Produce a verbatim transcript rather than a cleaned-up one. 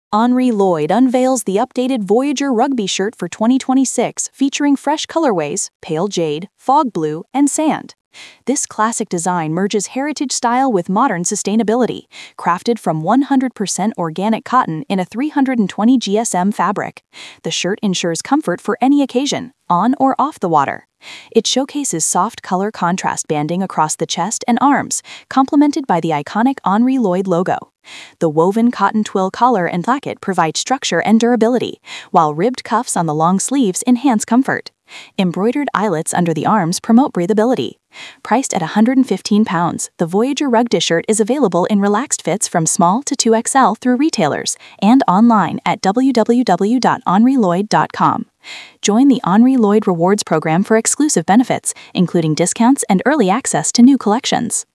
Henri Lloyd unveils the updated Voyager Rugby shirt for twenty twenty-six, featuring fresh colorways, pale jade, fog blue, and sand. This classic design merges heritage style with modern sustainability, crafted from one hundred percent organic cotton in a three hundred twenty G S M fabric. The shirt ensures comfort for any occasion, on or off the water. It showcases soft color contrast banding across the chest and arms, complemented by the iconic Henri Lloyd logo. The woven cotton twill collar and placket provide structure and durability, while ribbed cuffs on the long sleeves enhance comfort. Embroidered eyelets under the arms promote breathability. Priced at one hundred fifteen pounds, the Voyager Rugby shirt is available in relaxed fits from small to two X L through retailers and online at w w w dot henri lloyd dot com. Join the Henri Lloyd Rewards program for exclusive benefits, including discounts and early access to new collections.